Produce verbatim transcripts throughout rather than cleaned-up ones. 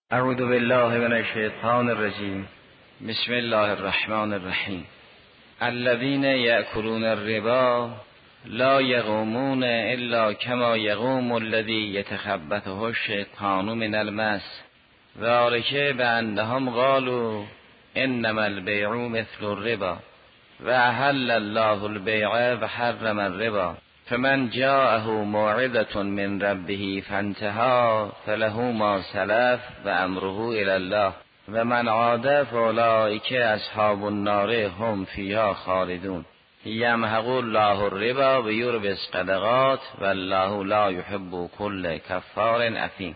اعوذ بالله من الشیطان الرجیم. بسم الله الرحمن الرحیم. الذين يأكلون الربا لا يقومون الا كما يقوم الذي يتخبطه الشيطان من المس ذلك بأنهم قالوا انما البيع مثل الربا وأحل الله البيع وحرم الربا فمن جاءه موعظة من ربه فانتهى فله ما سلف وأمره إلى الله ومن عاد فأولئك أصحاب النار هم فيها خالدون يمحق الله الربا ويربي الصدقات والله لا يحب كل كفار اثیم.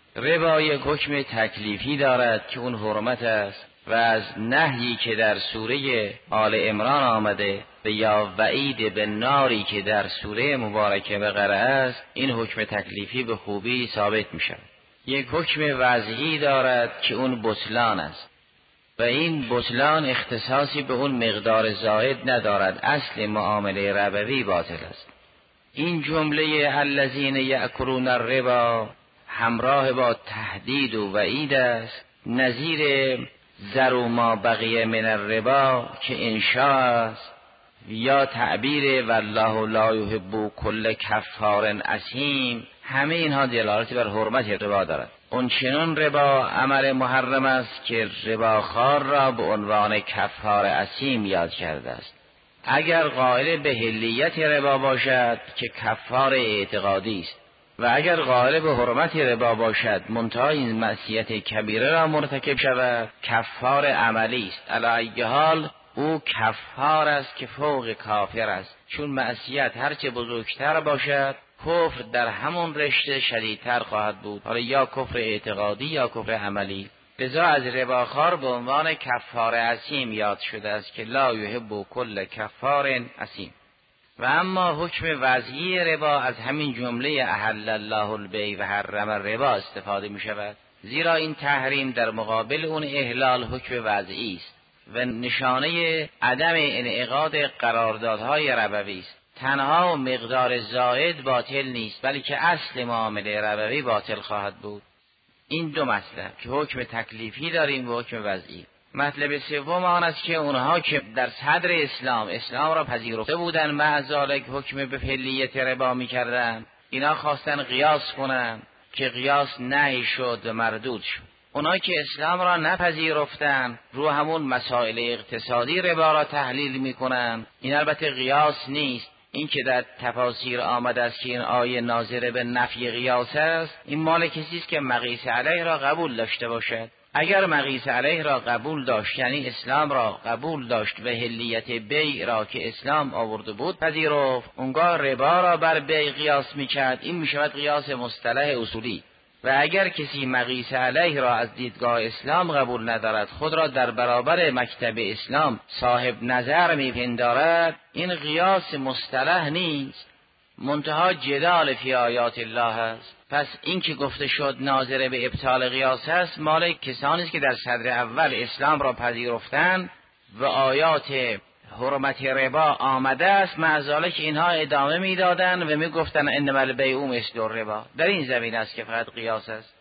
ربا یک حکم تکلیفی دارد که اون حرمت است و از نهی که در سوره آل عمران آمده و یا وعید به ناری که در سوره مبارکه بقره است، این حکم تکلیفی به خوبی ثابت می شود. یک حکم وضعی دارد که اون بطلان است و این بطلان اختصاصی به اون مقدار زائد ندارد، اصل معامله ربوی باطل است. این جمله الذین یأکلون الربا همراه با تهدید و وعید است، نظیر ذروا ما بقی من الربا که انشاء است یا تعبیر والله لا یحب کل کفار اثیم. همه اینها دلالت بر حرمت ربا دارد. اون چنان ربا عمل محرم است که رباخوار را به عنوان کفار اثیم یاد کرده است. اگر قائل به حلیت ربا باشد که کفار اعتقادی است و اگر قائل به حرمت ربا باشد منتها این معصیت کبیره را مرتکب شود، کفار عملی است. علی ای حال او کفار است که فوق کافر است، چون معصیت هرچه بزرگتر باشد کفر در همون رشته شدیدتر خواهد بود، حالا یا کفر اعتقادی یا کفر عملی. لذا از رباخوار به عنوان کفار اثیم یاد شده است که لا یحب کل کفار اثیم. و اما حکم وضعی ربا از همین جمله احل الله البیع و حرم الربا استفاده می شود، زیرا این تحریم در مقابل اون احلال حکم وضعی است و نشانه عدم انعقاد قراردادهای ربوی است. تنها مقدار زائد باطل نیست، بلکه اصل معامله ربوی باطل خواهد بود. این دو مطلب که حکم تکلیفی داریم و حکم وضعی. مطلب سوم آن است که اونها که در صدر اسلام اسلام را پذیرفته بودند مع ذلک حکم به فعلیت ربا می‌کردند، اینا خواستن قیاس کنند که قیاس نهی شد و مردود شد. اونها که اسلام را نپذیرفتند رو همون مسائل اقتصادی ربا را تحلیل می‌کنند. این البته قیاس نیست. این که در تفاسیر آمده است که این آیه ناظر به نفی قیاس است، این مال کسی است که مقیس علیه را قبول داشته باشد. اگر مقیس علیه را قبول داشت، یعنی اسلام را قبول داشت و حلیت بیع را که اسلام آورده بود پذیرفت، اونگاه ربا را بر بیع قیاس میکرد. این میشود قیاس مصطلح اصولی. و اگر کسی مقیس علیه را از دیدگاه اسلام قبول ندارد، خود را در برابر مکتب اسلام صاحب نظر میپندارد، این قیاس مصطلح نیست، منتها جدال فی آیات الله است. پس این که گفته شد ناظر به ابطال قیاس است، مال کسانی است که در صدر اول اسلام را پذیرفتند و آیات حرمت ربا آمده است، معذاله که اینها ادامه میدادند و میگفتند انما البیع مثل الربا. در این زمین است که فقط قیاس است.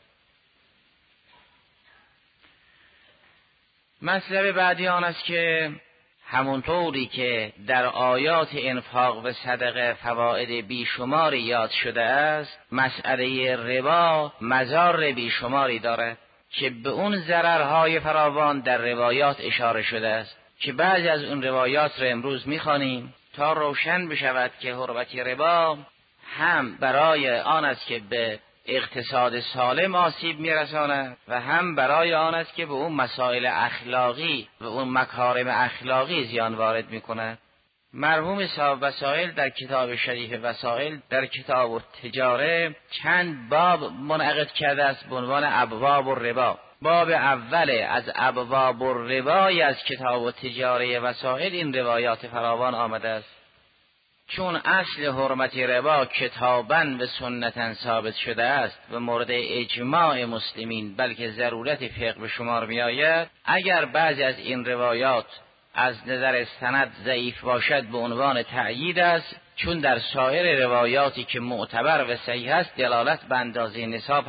مطلب بعدی آن است که همونطوری که در آیات انفاق و صدقه فواید بیشماری یاد شده است، مسئله ربا مضار بیشماری دارد که به اون ضررهای فراوان در روایات اشاره شده است که بعضی از اون روایات را امروز میخوانیم تا روشن بشود که حرمت ربا هم برای آن است که به اقتصاد سالم آسیب میرساند و هم برای آن است که به اون مسائل اخلاقی و اون مکارم اخلاقی زیان وارد میکند. مرحوم صاحب وسائل در کتاب شریف وسائل در کتاب التجاره چند باب منعقد کرده است به عنوان ابواب الربا. باب اول از ابواب الربای از کتاب التجاره وسائل این روایات فراوان آمده است. چون اصل حرمت ربا کتاباً و سنتاً ثابت شده است و مورد اجماع مسلمین بلکه ضرورت فقه به شمار می آید، اگر بعضی از این روایات از نظر سند ضعیف باشد به عنوان تأیید است، چون در سایر روایاتی که معتبر و صحیح است دلالت به اندازه نصاب هست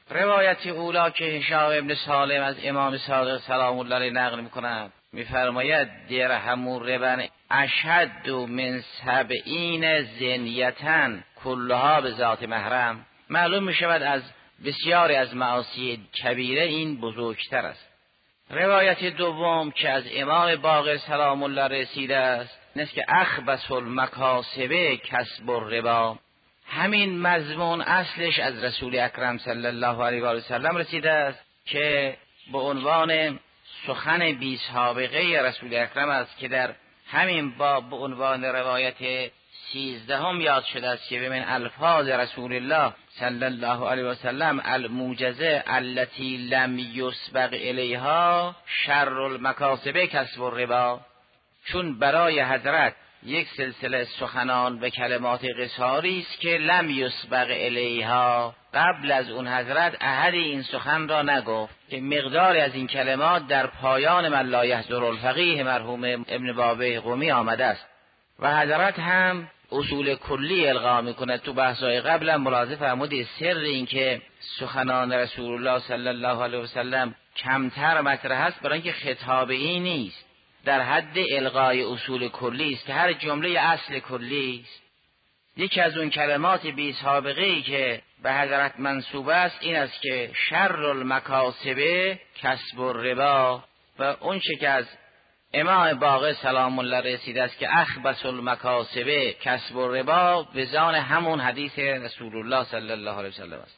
روایت اولا که هشام ابن سالم از امام صادق سلام الله علیه نقل میکند، میفرماید درهم ربا اشد من سبعین زنیتن کلها به ذات محرم. معلوم میشود از بسیاری از معاصی کبیره این بزرگتر است. روایت دوم که از امام باقر سلام الله رسیده است این است که اخبث المکاسب کسب الربا. همین مضمون اصلش از رسول اکرم صلی الله علیه و آله و سلم رسیده است که به عنوان سخن بی سابقه رسول اکرم است که در همین باب به عنوان روایت سیزدهم یاد شده است که من الفاظ رسول الله صلی الله علیه و سلم الموجزه التي لم یسبق الیها شر المکاسب کسب الربا. چون برای حضرت یک سلسله سخنان و کلمات قصاری است که لم یسبق الیها، قبل از اون حضرت احدی این سخن را نگفت، که مقداری از این کلمات در پایان من لا یحضر الفقیه مرحوم ابن بابه قمی آمده است و حضرت هم اصول کلی القا میکنه. تو بحث‌های قبلا ملاحظه فرمودید سر این که سخنان رسول الله صلی الله علیه و سلم کمتر مطرح است برای اینکه خطابی نیست، در حد القای اصول کلی است که هر جمله اصل کلی است. یکی از اون کلمات بی سابقه ای که به حضرت منسوب است این است که شر المکاسب کسب الربا، و اون چه که از امام باقر سلام الله رسیده است که اخبث المکاسب کسب الربا به ذات همون حدیث رسول الله صلی الله علیه و سلم است.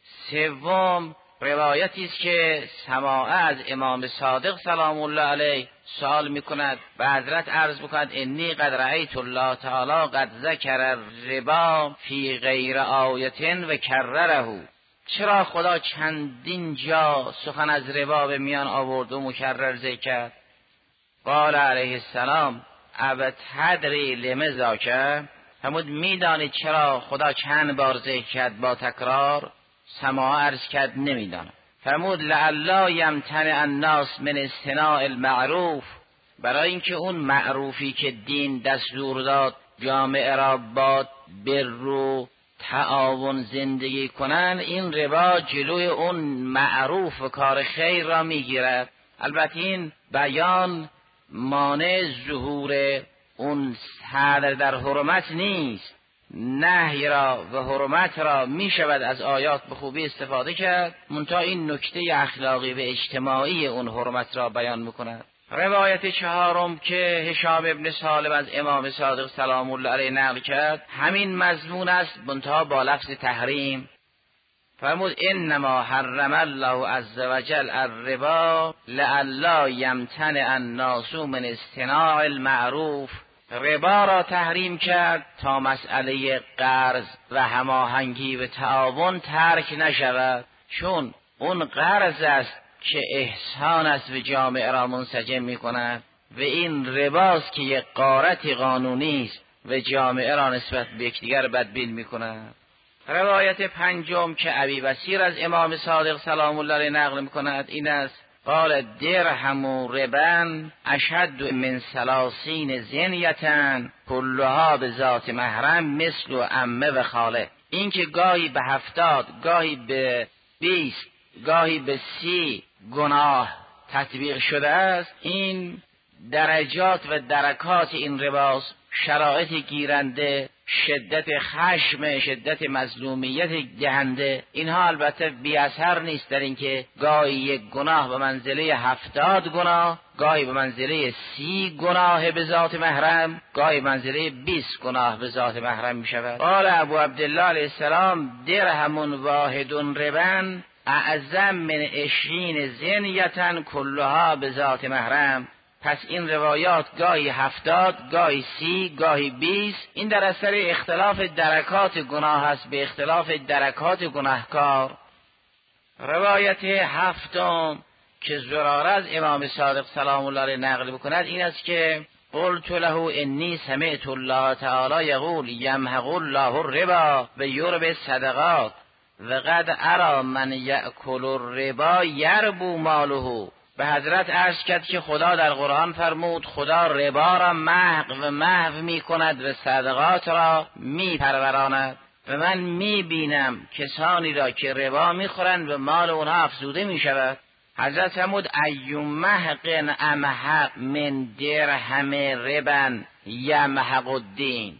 سوم روایتی است که سماع از امام صادق سلام الله علیه سوال میکند و حضرت عرض میکند انی قد رأیت الله تعالی قد ذکر الربا فی غیر آیت و کرره. چرا خدا چندین جا سخن از ربا به میان آورد و مکرر ذکر کرد؟ قال علیه السلام اب تدری لم ذاک، فرمود میدانید چرا خدا چند بار ذکر کرد با تکرار؟ سماع عرض کرد نمیدانم. فرمود لعلا یمتنع الناس من اصطناع المعروف، برای اینکه اون معروفی که دین دستور داد جامعه را با بر و تعاون زندگی کنن، این ربا جلوی اون معروف و کار خیر را میگیرد. البته این بیان مانع ظهور اون حد در حرمت نیست، نهی را و حرمت را می شود از آیات به خوبی استفاده کرد، منتها این نکته اخلاقی و اجتماعی اون حرمت را بیان میکند. روایت چهارم که هشام ابن سالم از امام صادق سلام الله علیه نقل کرد همین مضمون است، منتها با لفظ تحریم. فرمود انما حرم الله عز وجل الربا لعلا یمتنع الناس من اصطناع المعروف. ربا را تحریم کرد تا مسئله قرض و هماهنگی و تعاون ترک نشود، چون اون قرض است که احسان است و جامعه را منسجم می کند و این رباست که یک غارت قانونی است و جامعه را نسبت به یکدیگر بدبین می کند. روایت پنجم که ابی بصیر از امام صادق سلام الله علیه نقل می کند این است قال درهم ربا اشد من ثلاثین زنیتن کلها به ذات محرم مثل عمه و خاله. این که گاهی به هفتاد، گاهی به بیست، گاهی به سی گناه تطبیق شده است، این درجات و درکات این رباست، شرایط گیرنده، شدت خشم، شدت مظلومیت دهنده، اینها البته بی اثر نیست در اینکه گاهی یک گناه به منزله هفتاد گناه، گاهی به منزله سی گناه به ذات محرم، گاهی به منزله بیست گناه به ذات محرم می شود. قال ابو عبدالله علیه السلام درهم واحد ربا اعظم من عشرین زنیتن کلها به ذات محرم. پس این روایات گاهی هفتاد، گاهی سی، گاهی بیست، این در اثر اختلاف درکات گناه است به اختلاف درکات گناهکار. روایت هفتم که زراره از امام صادق سلام الله علیه نقل بکند این است که قلت له انی سمعت الله تعالی یقول یمحق الله الربا و یربی الصدقات و قد ارى من یأکل الربا یربو ماله. به حضرت عرض کرد که خدا در قرآن فرمود خدا ربا را محو و محو می کند و صدقات را می پروراند. و من میبینم کسانی را که ربا میخورند و مال اونها افزوده میشود. حضرت فرمود ایوم محقن امحق من درهم ربا یمحق الدین.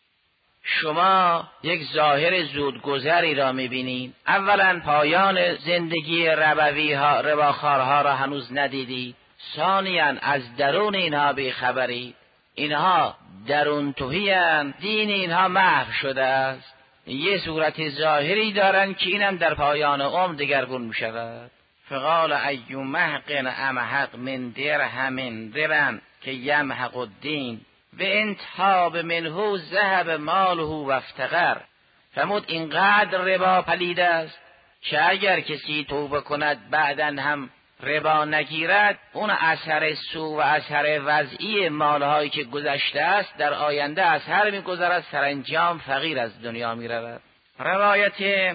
شما یک ظاهر زودگذری را میبینید. اولا پایان زندگی ربوی ها رباخوارها را هنوز ندیدید. ثانیاً از درون اینها بیخبری. اینها درون توهی‌اند، دین اینها محو شده است. یه صورت ظاهری دارن که اینم در پایان عمر دگرگون می شود. فقال ایوم محقن امحق من درهم ربا که یمحق الدین و انتهاب منه ذهب ماله و افتقر. فرمود اینقدر ربا پلید است که اگر کسی توبه کند بعداً هم ربا نگیرد، اون اثر سو و اثر وضعی مالهایی که گذشته است در آینده اثر میگذرد، سرانجام فقیر از دنیا میرود. روایت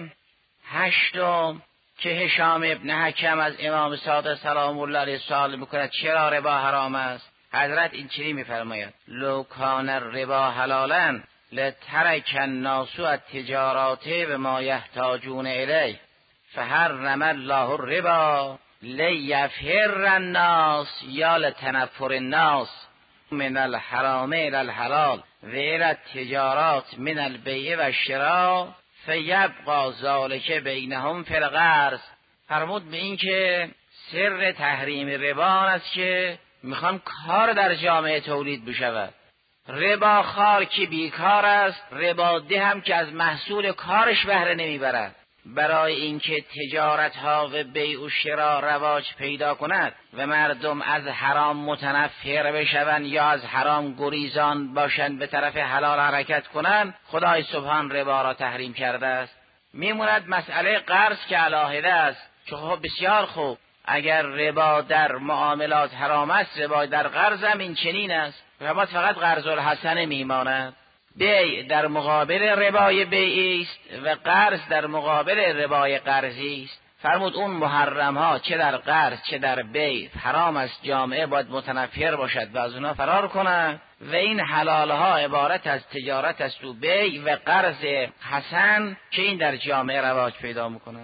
هشتم که هشام ابن حکم از امام صادق سلام الله علیه سوال میکند چرا ربا حرام است؟ حضرت این چنین میفرماید لو کان الربا حلالا لترک الناس التجارات و ما یحتاجون الیه فحرم الله الربا لیفهر الناس یا لتنفر الناس من الحرام الى الحلال و الى التجارات من البیع و الشراء فیبقى ذلک بینهم فی القرض. فرمود به این که سر تحریم ربا است که میخوان کار در جامعه تولید بشود. ربا خار که بیکار است، ربا ده هم که از محصول کارش بهره نمیبرد. برای اینکه تجارت ها و بیع و شراء رواج پیدا کند و مردم از حرام متنفر بشوند یا از حرام گریزان باشند به طرف حلال حرکت کنند، خدای سبحان ربا را تحریم کرده است. میموند مسئله قرض که علاهده است که خب بسیار خوب، اگر ربا در معاملات حرام است، ربا در قرض هم این چنین است. ربا فقط قرض الحسنه میماند. بیع در مقابل ربای بیعی است و قرض در مقابل ربای قرضی است. فرمود اون محرم ها چه در قرض چه در بیع حرام است، جامعه باید متنفر باشد و از اونها فرار کنه و این حلال ها عبارت از تجارت است و بیع و قرض حسن که این در جامعه رواج پیدا میکنه.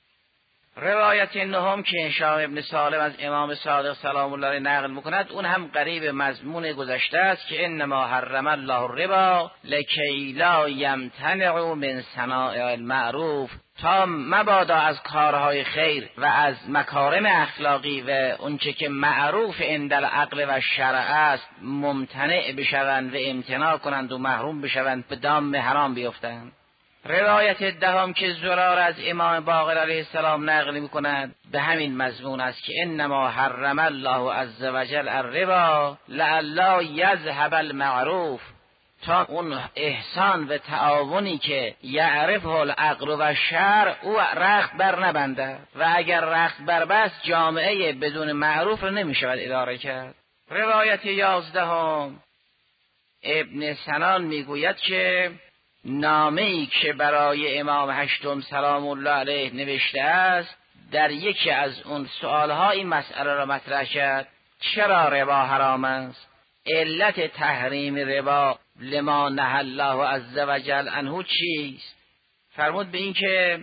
روایت نهم که هشام ابن سالم از امام صادق سلام الله علیه نقل میکند، اون هم قریب مضمون گذشته است که انما حرم الله الربا لکی لا یمتنع من صنایع المعروف، تا مبادا از کارهای خیر و از مکارم اخلاقی و اونچه که معروف عند العقل و شرع است ممتنع بشوند و امتناع کنند و محروم بشوند، به دام حرام بیفتند. روایت دهم که زرار از امام باقر علیه السلام نقل می‌کند به همین مضمون است که انما حرم الله عز وجل الربا لعلا یذهب المعروف، تا اون احسان و تعاونی که یعرفه العقل و شرع او رخت بر نبنده و اگر رخت بر بست جامعه بدون معروف رو نمی‌شود اداره کرد. روایت یازدهم ابن سنان میگوید که نامه‌ای که برای امام هشتم سلام الله علیه نوشته است، در یکی از اون سوالها این مسئله را مطرح کرد چرا ربا حرام است؟ علت تحریم ربا لما نهی الله عز وجل عنه چیست؟ فرمود به این که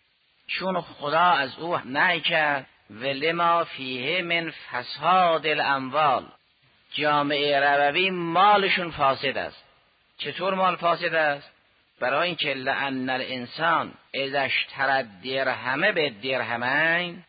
چون خدا از او نهی کرد و لما فیه من فساد الاموال، جامعه ربوی مالشون فاسد است. چطور مال فاسد است؟ برای اینکه لأن الانسان اذا اشترى درهم به درهمین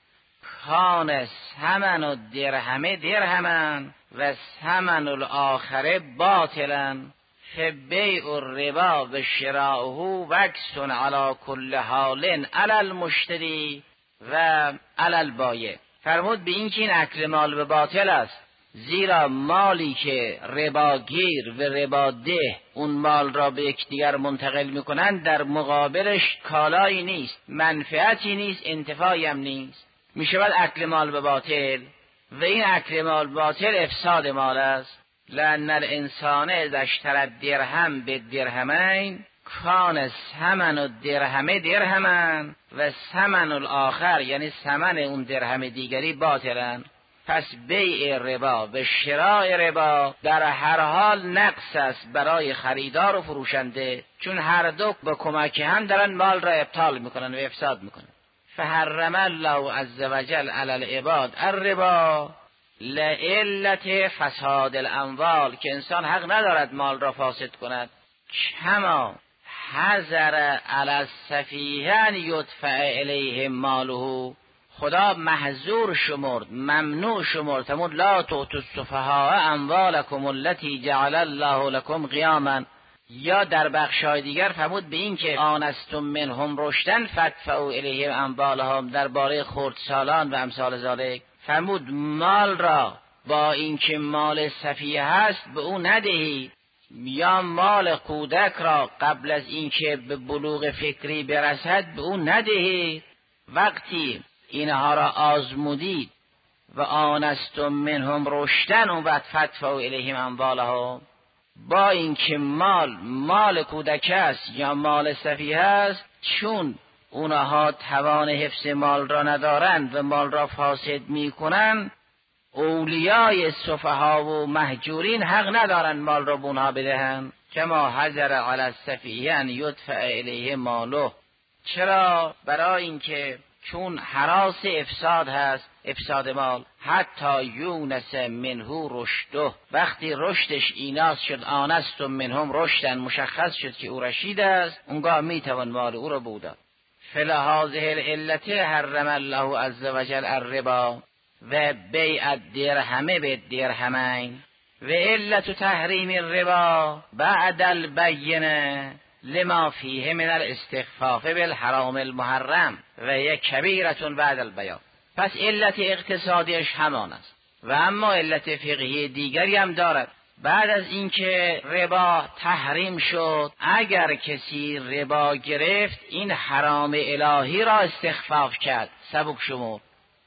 کان ثمن الدرهم درهما و ثمن الاخر باطلا فبیع الربا و شراؤه وکس علی کل حال علی المشتری و علی البایع. فرمود به این که این اکل مال به باطل است، زیرا مالی که رباگیر و رباده اون مال را به یکدیگر منتقل میکنند در مقابلش کالایی نیست، منفعتی نیست، انتفاعی هم نیست، میشود اکل مال به باطل و این اکل مال به باطل افساد مال است. لأن الانسان اذا اشترى درهم به درهمین کان ثمن الدرهم درهما و ثمن الاخر یعنی ثمن اون درهم دیگری باطلا. پس بیع ربا و شراء ربا در هر حال نقص است برای خریدار و فروشنده، چون هر دو به کمک هم دارن مال را ابطال میکنن و افساد میکنن. فحرم الله عز وجل علی العباد الربا لعلت فساد الاموال، که انسان حق ندارد مال را فاسد کند. کما حذر علی السفیه ان یدفع الیه ماله، خدا محظور شمرد، ممنوع شمرد، فرمود لا تؤتوا السفهاء اموالکم التي جعل الله لكم قیاما. یا در بخشای دیگر فرمود به این که آنستم منهم رشدن فادفعوا الیهم اموالهم، درباره خردسالان و امثال ذالک فرمود مال را با اینکه مال سفیه هست به او ندهید، یا مال کودک را قبل از اینکه به بلوغ فکری برسد به او ندهید. وقتی اینها را آزمودید و آنستم منهم رشدن و بعد فادفعوا الیهم اموالهم، با اینکه مال مال کودک است یا مال سفیه است، چون اونها توان حفظ مال را ندارند و مال را فاسد میکنند، اولیای سفها و مهجورین حق ندارند مال را به اونها بدهند. کما حذر علی السفیه ان یدفع الیه ماله. چرا؟ برای اینکه چون هراس افساد هست، افساد مال، حتی یونس منهو رشده، وقتی رشدش ایناس شد، آنستم منهم رشدن، مشخص شد که او رشید است، اونگاه میتوان مال او را بودن. فلهذه العلت حرم الله عز وجل الربا و بیع الدرهم بالدرهمین و علت تحریم الربا بعد البینه لما فیه من الاستخفاف بالحرام المحرم و یک کبیرتون بعد البیان. پس علت اقتصادیش همان است و اما علت فقهی دیگری هم دارد. بعد از اینکه ربا تحریم شد، اگر کسی ربا گرفت این حرام الهی را استخفاف کرد، سبک شمرد،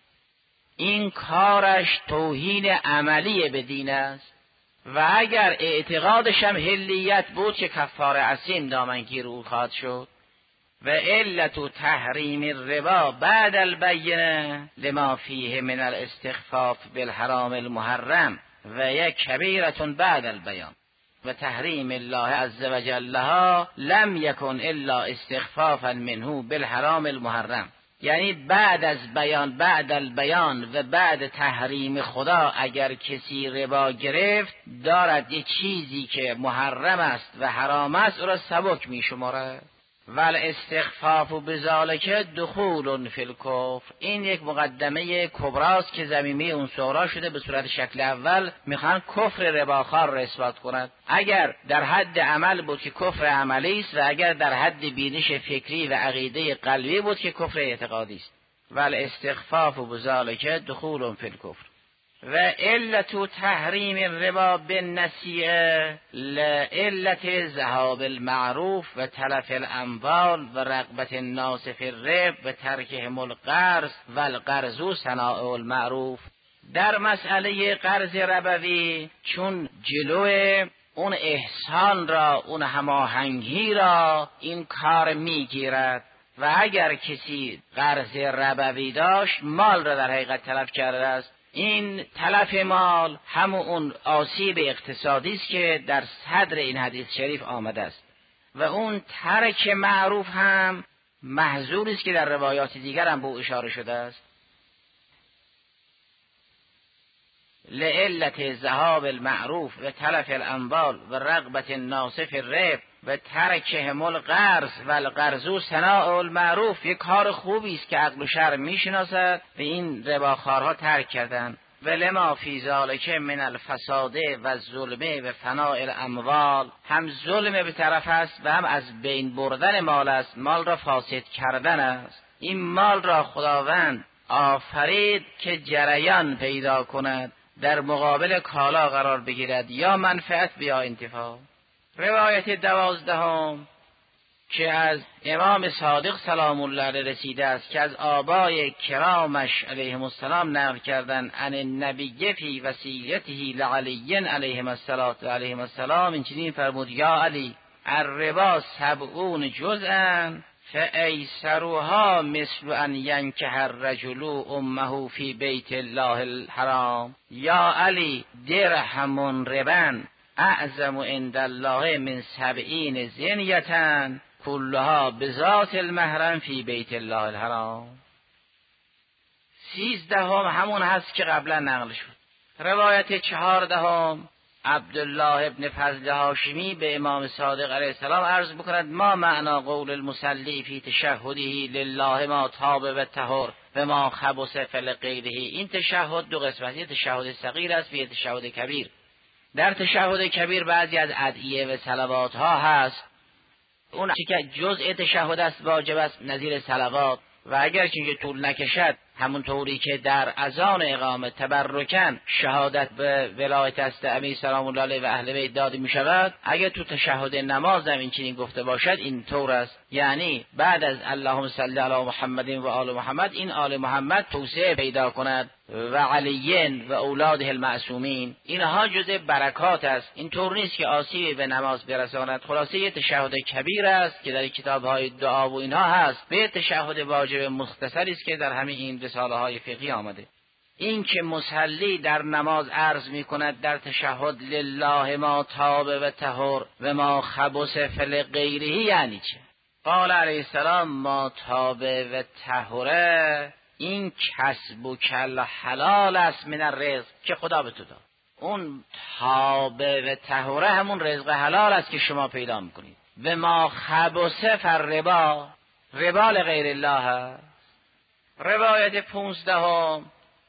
این کارش توهین عملی به دین است و اگر اعتقادش هم حلیت بود که کفاره عظیم دامنگیر او خواهد شد. و علت تحریم الربا بعد البینه لما فیه من الاستخفاف بالحرام المحرم و یک کبیرتون بعد البیان و تحریم الله عز وجل لها لم یکن الا استخفافا منه بالحرام المحرم. یعنی بعد از بیان، بعد البیان و بعد تحریم خدا، اگر کسی ربا گرفت دارد یک چیزی که محرم است و حرام است او را سبک می شمارد. ول استخفاف بذالک دخول فی الکفر، این یک مقدمه کبراست که ضمیمه اون صغرا شده. به صورت شکل اول میخوان کفر رباخوار را اثبات کنند. اگر در حد عمل بود که کفر عملی است و اگر در حد بینش فکری و عقیده قلبی بود که کفر اعتقادی است. ول استخفاف بذالک دخول فی الکفر و علت تحریم الربا بالنسیئه لعلت ذهاب المعروف و تلف الاموال و رغبت الناس فی الربا و ترکهم القرض و القرض صناع المعروف. در مسئله قرض ربوی چون جلو اون احسان را، اون هماهنگی را این کار میگیرد و اگر کسی قرض ربوی داشت مال را در حقیقت تلف کرده است، این تلف مال همون اون آسیب اقتصادی است که در صدر این حدیث شریف آمده است و اون ترک معروف هم محظور است که در روایات دیگر هم به او اشاره شده است. لعلت ذهاب المعروف و تلف الاموال و رغبت الناس فی الربا و ترکهم القرض و القرض صناع المعروف. یک کار خوبی است که عقل و شرع میشناسد و این رباخوارها ترک کردند. و لما فی ذالک من الفساد و الظلم و فناء الاموال، هم ظلم به طرف است و هم از بین بردن مال است، مال را فاسد کردن است. این مال را خداوند آفرید که جریان پیدا کند، در مقابل کالا قرار بگیرد، یا منفعت یا انتفاع. روایت دوازدهم که از امام صادق سلام الله علیه رسیده است که از آبای کرامش علیهم السلام نقل کردن عن النبی فی وصیته لعلی علیهم السلام علیهم السلام این چنین فرمود: یا علی الربا سبعون جزءا فایسروها مثل ان ینکح الرجل امه فی بیت الله الحرام. یا علی درهم ربا اعظم عند الله من سبعین زنیة کلها بذات المحرم فی بیت الله الحرام. سیزدهم همون هست که قبلا نقل شد. روایت چهاردهم عبدالله ابن فضل هاشمی به امام صادق علیه السلام عرض بکند ما معنا قول المصلی فی تشهده لله ما تاب و طهر و ما خبث فلغیره. این تشهد دو قسمت، یه تشهد صغیر است و یه تشهد کبیر. در تشهد کبیر بعضی از ادعیه و صلوات ها هست، اون که جزء تشهد است واجب است نظیر صلوات، و اگر که طول نکشد همون طوری که در اذان اقامه تبرکن شهادت به ولایت است امیر سلام الله علیه و اهل بیت داده می شود، اگر تو تشهد نماز هم این چنین گفته باشد این طور است، یعنی بعد از اللهم صل علی محمد و آل محمد این آل محمد توسعه پیدا کند و علیین و اولاده المعصومین. اینها جزء برکات است، این طور نیست که آسیبی به نماز برساند. خلاصه یه تشهد کبیر است که در کتاب‌های دعا و اینها هست، به تشهد واجب مختصری است که در همین این رساله های فقهی آمده. این که مصلی در نماز عرض می کند در تشهد لله ما تاب و طهر و ما خبث فلغیره یعنی چه؟ قال علیه السلام ما تاب و طهره این کسب و کل حلال است من الرزق که خدا به تو داد. اون تاب و طهره همون رزق حلال است که شما پیدا میکنید. و ما خبث فالربا ربا لغیر الله. روایت پونزدهم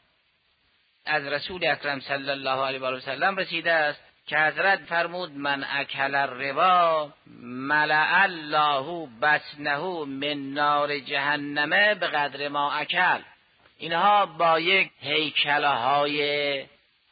از رسول اکرم صلی الله علیه و سلم رسیده است که حضرت فرمود من اکل الربا ملأ الله بطنه من نار جهنم به قدر ما اکل. اینها با یک هیکلهای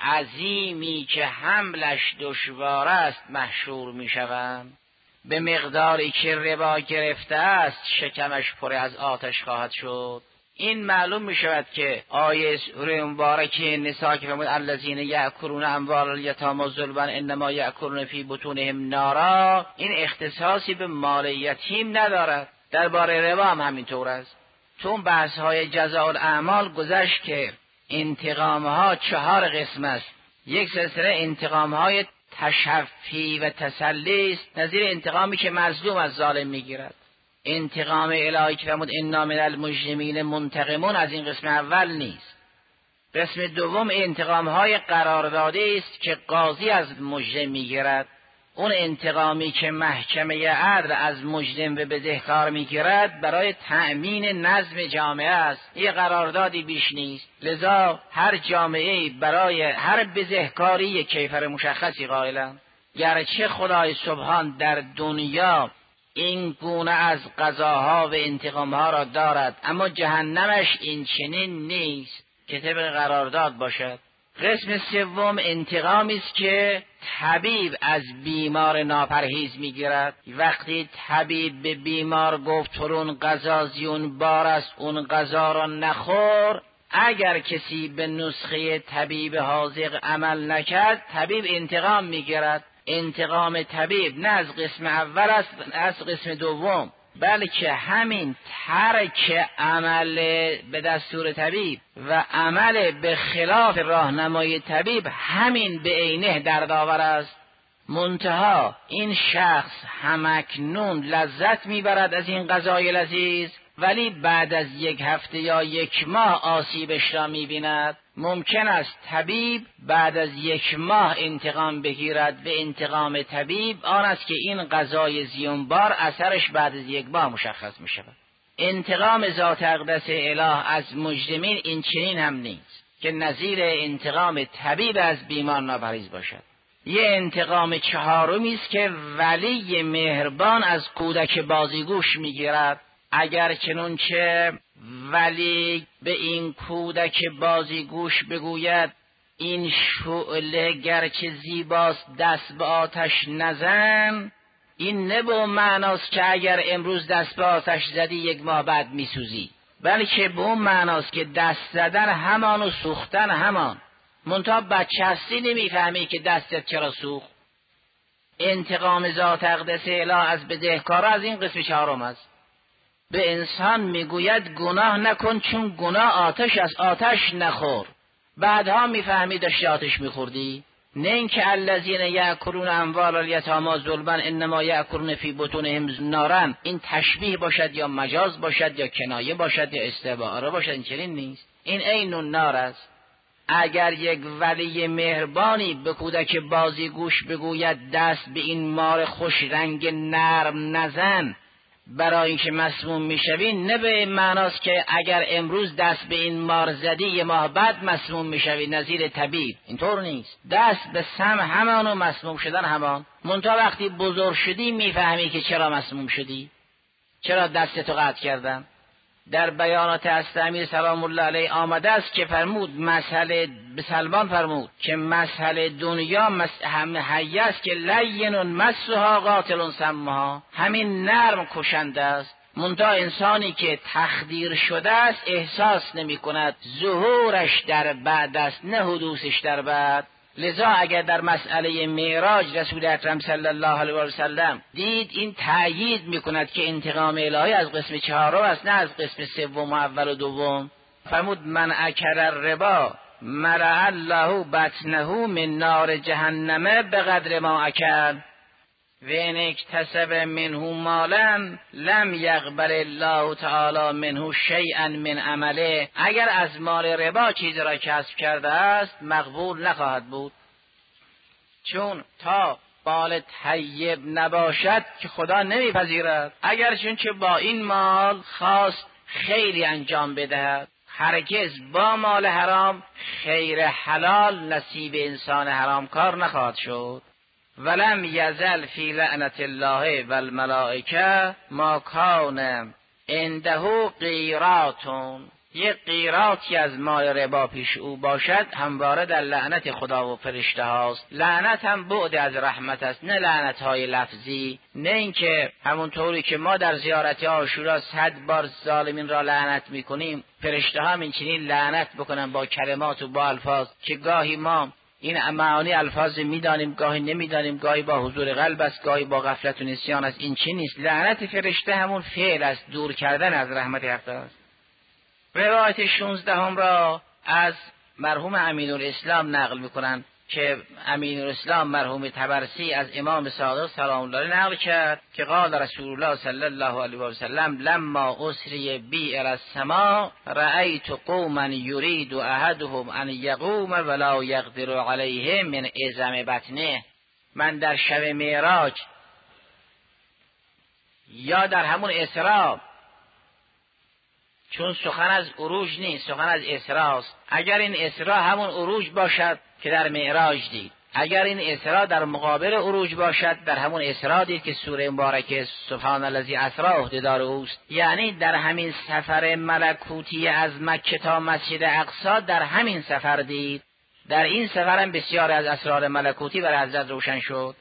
عظیمی که حملش دشوار است محشور می شوند. به مقداری که ربا گرفته است شکمش پر از آتش خواهد شد. این معلوم می شود که آیه سوره مبارکه نساء که فرمود الذین یأکلون اموال الیتامی ظلما انما یأکلون فی بطونهم نارا، این اختصاصی به مال یتیم ندارد. درباره ربا هم همینطور است. چون بحث های جزاء الاعمال گذشت که انتقام ها چهار قسم است. یک سلسله انتقام های تشفی و تسلی است، نظیر انتقامی که مظلوم از ظالم میگیرد. انتقام الهی که فرمود انا من المجرمین منتقمون از این قسم اول نیست. قسم دوم انتقام های قرارداده است که قاضی از مجرم میگیرد. اون انتقامی که محکمه عدل از مجرم و بزهکار میگیرد برای تأمین نظم جامعه است. یه قراردادی بیش نیست. لذا هر جامعه برای هر بزهکاری یک کیفر مشخصی قائلند. گرچه خدای سبحان در دنیا این گونه از قضاها و انتقامها را دارد، اما جهنمش این چنین نیست که طبق قرارداد باشد. قسم سوم انتقامی است که طبیب از بیمار ناپرهیز میگیرد. وقتی طبیب به بیمار گفت تو اون غذا زیون بار است اون غذا را نخور، اگر کسی به نسخه طبیب حاذق عمل نکرد طبیب انتقام میگیرد. انتقام طبیب نه از قسم اول است از قسم دوم، بلکه همین ترک عمل به دستور طبیب و عمل به خلاف راهنمای طبیب همین به عینه دردآور است. منتها این شخص همکنون لذت میبرد از این غذای لذیذ، ولی بعد از یک هفته یا یک ماه آسیبش را میبیند. ممکن است طبیب بعد از یک ماه انتقام بگیرد و انتقام طبیب آن است که این غذای زیانبار اثرش بعد از یک ماه مشخص می شود. انتقام ذات اقدس اله از مجرمین این چنین هم نیست که نظیر انتقام طبیب از بیمار ناپرهیز باشد. یه انتقام چهارمی است که ولی مهربان از کودک بازیگوش میگیرد. اگر چنانچه ولی به این کودک بازیگوش بگوید این شعله گرچه زیباست دست به آتش نزن، این نه به معناست که اگر امروز دست به آتش زدی یک ماه بعد میسوزی، بلکه به اون معناست که دست زدن همان و سوختن همان، منتها بچه هستی نمیفهمی که دستت چرا سوخت. انتقام ذات اقدس اله از بدهکارا از این قسم چهارم است. به انسان میگوید گناه نکن چون گناه آتش است، آتش نخور. بعدها میفهمی داشتی آتش میخوردی. نه اینکه الذین یأکلون اموال الیتامی ظلما انما یأکلون فی بطونهم نارا، این تشبیه باشد یا مجاز باشد یا کنایه باشد یا استعاره باشد، این چنین نیست. این عین النار است. اگر یک ولی مهربانی به کودک بازیگوش بگوید دست به این مار خوش رنگ نرم نزن برای اینکه مسموم میشوی، نه به معناست که اگر امروز دست به این مار زدی یه ماه بعد مسموم میشوی، نظیر طبیب. اینطور نیست. دست به سم همان و مسموم شدن همان. منتها وقتی بزرگ شدی میفهمی که چرا مسموم شدی، چرا دستتو قطع کردن. در بیانات استعمیر سلام الله علیه آمده است که فرمود مسئله به سلمان فرمود که مسئله دنیا هم حی است که لین مسها قاتل سمها، همین نرم کشنده است. منتها انسانی که تخدیر شده است احساس نمی کند ظهورش در بعد است نه حدوثش در بعد. لذا اگر در مسئله معراج رسول اکرم صلی الله علیه و سلم دید این تأیید میکند که انتقام الهی از قسم چهارم است نه از قسم سوم و اول و دوم. فرمود من اکل الربا ملأ الله بطنه من نار جهنم بقدر ما اکل و ان اکتسب منه مالا لم یقبل الله تعالی منه شیئا من عمله. اگر از مال ربا چیزی را کسب کرده است مقبول نخواهد بود، چون تا مال طیب نباشد که خدا نمیپذیرد. اگر چون که با این مال خواست خیری انجام بدهد، هرگز با مال حرام خیر حلال نصیب انسان حرامکار نخواهد شد. ولم یزل فی لعنت الله و الملائکه ما کان عنده قیراتون. یک قیراتی از مال ربا پیش او باشد همواره در لعنت خدا و فرشته هاست. لعنت هم بعد از رحمت است، نه لعنت های لفظی. نه اینکه همونطوری که ما در زیارت عاشورا صد بار ظالمین را لعنت میکنیم، فرشته ها هم این چنین لعنت بکنن با کلمات و با الفاظ که گاهی ما این معانی الفاظ میدانیم گاهی نمیدانیم، گاهی با حضور قلب است گاهی با غفلت و نسیان است. این چی نیست. لعنت فرشته همون فعل است، دور کردن از رحمت حق است. روایت شانزدهم را از مرحوم امینالاسلام نقل میکنن که امینالاسلام مرحوم طبرسی از امام صادق سلام الله علیه نقل کرد که قال رسول الله صلی الله علیه و سلم لما اسری بی الی السماء رأیت قوما یرید احدهم ان یقوم ولا یقدر علیه من عظم بطنه. من در شب معراج یا در همون اسراء، چون سخن از عروج نیست سخن از اسراست، اگر این اسراء همون عروج باشد که در معراج دید، اگر این اسراء در مقابل عروج باشد در همون اسراء دید که سوره مبارکه سبحان الذی اسری عهده‌دار اوست. یعنی در همین سفر ملکوتی از مکه تا مسجد اقصی در همین سفر دید. در این سفر هم بسیار از اسرار ملکوتی بر حضرت روشن شد.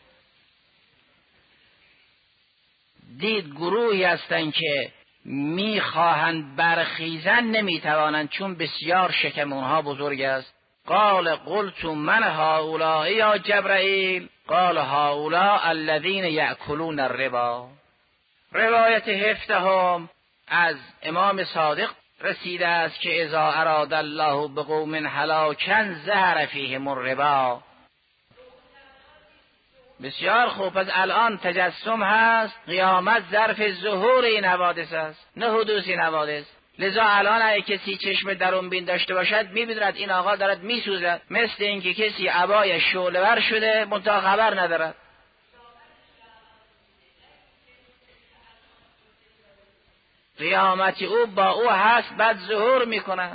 دید گروهی هستند که میخواهند برخیزن نمیتوانند چون بسیار شکم اونها بزرگ است. قال قلت من هؤلاء یا جبرائیل؟ قال هؤلاء الذین یأکلون الربا. روایت هفدهم از امام صادق رسیده است که اذا اراد الله بقوم هلاکا ظهر فیهم الربا. بسیار خوب. از الان تجسم هست، قیامت ظرف ظهور این حوادث است نه حدوث این حوادث. لذا الان اگه کسی چشم درون بین داشته باشد میبیند این آقا دارد میسوزد، مثل اینکه کسی عبای شعله ور شده منتها خبر ندارد. قیامت او با او هست بعد ظهور میکند.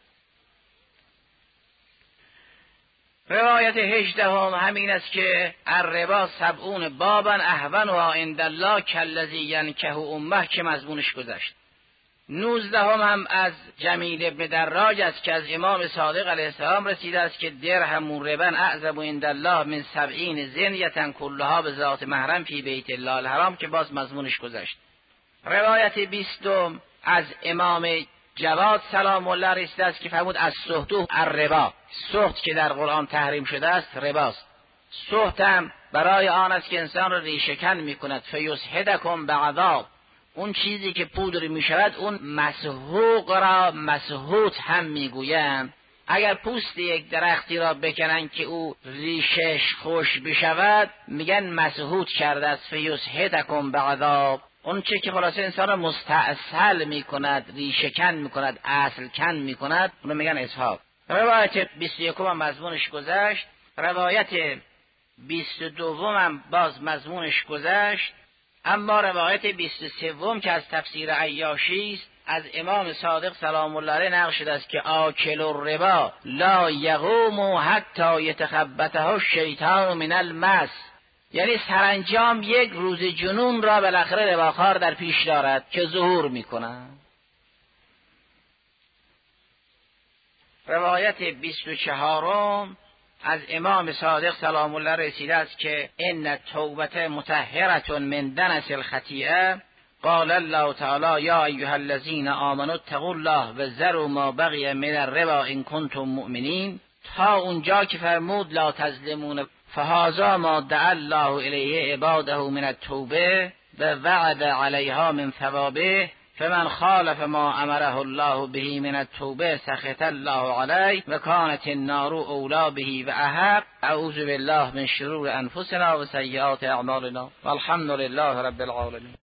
روایت هجدهم همین است که الربا سبعون بابا اهونها عند الله کالذی ینکح امه که مضمونش گذشت. نوزدهم هم از جمیل ابن دراج است که از امام صادق علیه السلام رسیده است که درهم ربا اعظم عند الله من سبعین زنیة کلها به ذات محرم فی بیت الله الحرام که باز مضمونش گذشت. روایت بیستم از امام جواد سلام الله رسیده است که فرمود از سحت الربا. سحت که در قرآن تحریم شده است رباست. سحت هم برای آن است که انسان را ریشه‌کن میکند. فیسحتکم بعذاب، اون چیزی که پودر می شود اون مسحوق را مسحوت هم می گویند. اگر پوست یک درختی را بکنن که او ریشش خوش بشود میگن مسحوت کرده است. فیسحتکم بعذاب، اون چه که خلاصه انسان را مستاصل می کند، ریشه کن می کند، اصل کن می کند، اونو میگن اسحاق. روایت بیست و یکم هم مضمونش گذشت. روایت بیست و دوم هم باز مضمونش گذشت. اما روایت بیست و سوم که از تفسیر عیاشی است از امام صادق سلام الله علیه نقل شده است که آکل الربا لا یقوم حتی یتخبطه الشیطان من المس، یعنی سرانجام یک روز جنون را بالاخره رباخوار در پیش دارد که ظهور میکند. روایت بیست و چهارم از امام صادق سلام الله رسیده است که ان التوبه مطهره من دنس الخطیئه. قال الله تعالی یا ایها الذین آمنوا اتقوا الله و ذروا ما بقی من الربا ان کنتم مؤمنین، تا اونجا که فرمود لا تظلمون، فهذا ما دعا الله الیه عباده من التوبه و وعد علیها من ثوابه، فمن خالف ما امره الله به من التوبه سخط الله علیه و کانت النار اولی به و احب. اعوذ بالله من شرور انفسنا و سیئات اعمالنا والحمد لله رب العالمین.